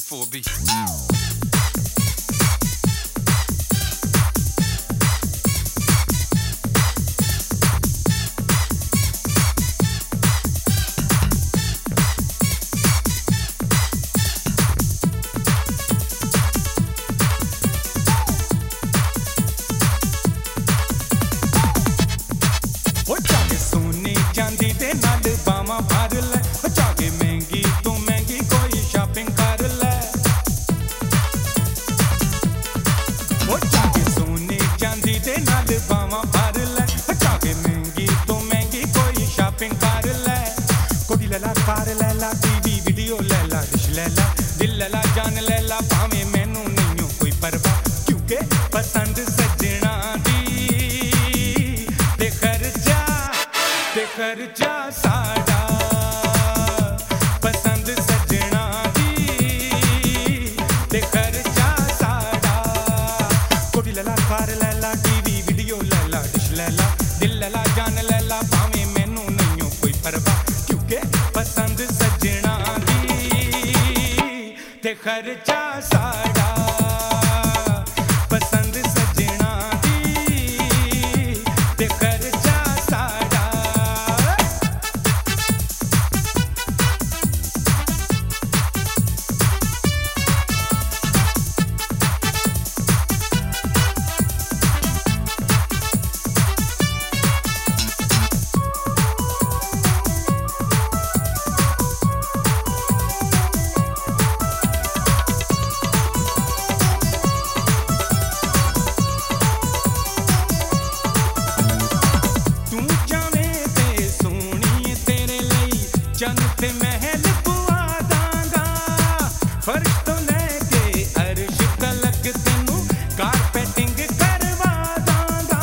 4B. सोने चांदी दे नाल बावां भर ले, जाके महंगी तो महंगी कोई शॉपिंग कर ले। जाके सोने चांदी दे नाल बावां भर ले, जाके महंगी तो महंगी कोई शॉपिंग कर ले। कोडी ले ला, कार ले ला, टीवी वीडियो ले ला, डिश ले ला, दिल ले ला, जान ले ला, भावें मैनू नहीं कोई परवाह, क्योंकि पसंद सजना दी ते खर्चा साड़ा। पसंद सजना दी ते खर्चा साड़ा। कोडी ले ला, कार ले ला, टीवी वीडियो ले ला, डिश ले ला, दिल ले ला, जान ले ला, भावें मैनू नहीं कोई परवाह, क्योंकि पसंद सजना दी ते खर्चा साड़ा। पसंद सजना दी ते खर्चा साड़ा। चन ते महल पुआ दांगा, फर्श तो लेके अर्श तलक तेनू कारपेटिंग करवा दांगा।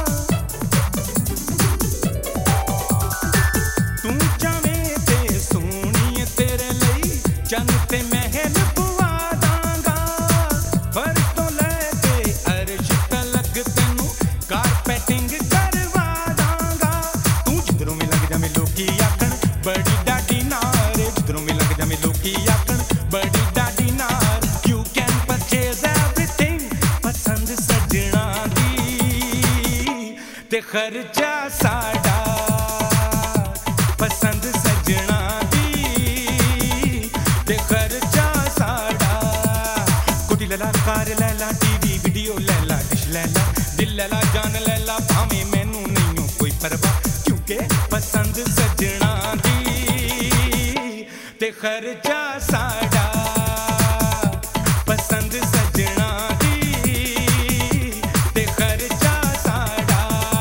तू चावें ते सोहणी तेरे लई चन ते महल पुआ दांगा, फर्श तो लेके अर्श तलक तेनू कारपेटिंग करवा दांगा। तू जिधरों में लग जावे लोकी आखण बड़ी डाडी नार, जिधरों में लग जावे लोकी आखण बड़ी डाडी नार। You can purchase everything, पसंद सजना दी ते खर्चा साड़ा। पसंद सजना दी ते खर्चा साड़ा। कोडी ले ला, कार ले ला, टीवी वीडियो ले ला, डिश ले ला, दिल ले ला, जान ले ला, भावें मैनू नहीं कोई परवाह, क्योंकि पसंद सजना ते खर्चा साड़ा। पसंद सजना दी ते खर्चा साड़ा।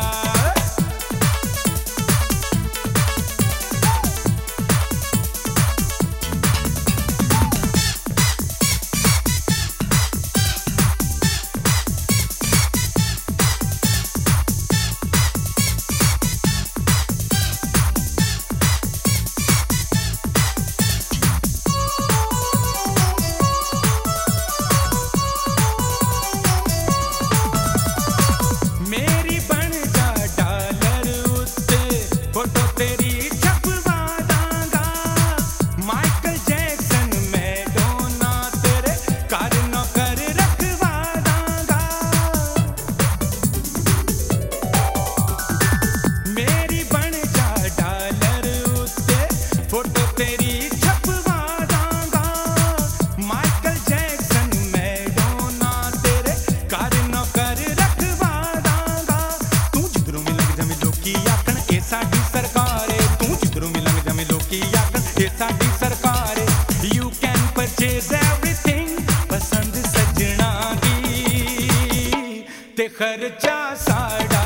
मेरी बन जा डॉलर उत्ते फोटो तेरी छपवा दांगा। माइकल जैक्सन मैडोना तेरे घर नौकर रखवा दांगा। मेरी बन जा डॉलर उत्ते फोटो तेरी छपवा दांगा। माइकल जैक्सन मैडोना तेरे घर नौकर रखवा दांगा। तू जिधरों में लग जावे लोकी आखण ए साडी सरकार है, तू जिधरों में लग जावे लोकी आखण ए साडी सरकार है। You can purchase everything, पसंद सजना दी ते खर्चा साड़ा।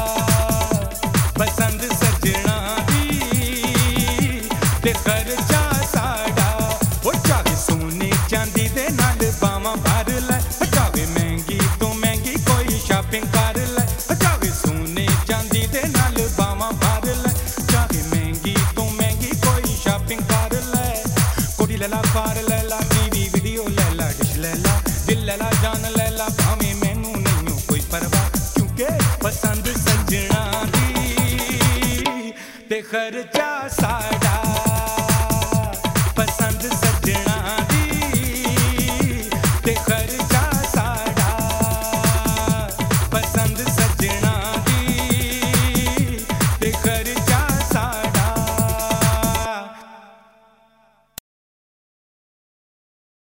पसंद सजना दी ते खर्चा साड़ा। ओ जाके सोने चांदी दे नाल बावां भर ले, जावे महंगी तो महंगी कोई शॉपिंग कर ले। जावे सोने चांदी दे नाल बावां भर ले, जावे महंगी तो महंगी कोई शॉपिंग कर ले। कोडी ले ला, कार ले ला, टीवी वीडियो ले ला, डिश ले ला, दिल ले ला, जान ले ला, भावें मैनू नहीं कोई परवाह, क्योंकि पसंद सजना दी ते खर्चा साड़ा। पसंद